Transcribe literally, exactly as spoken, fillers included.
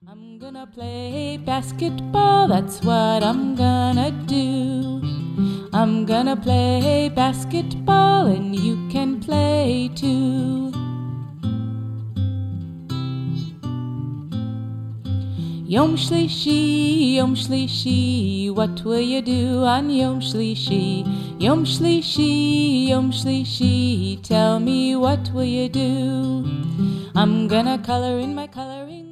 I'm gonna play basketball, that's what I'm gonna do. I'm gonna play basketball and you can play too. Yom Shlishi, Yom Shlishi, what will you do on Yom Shlishi? Yom Shlishi, Yom Shlishi, tell me what will you do? I'm gonna color in my coloring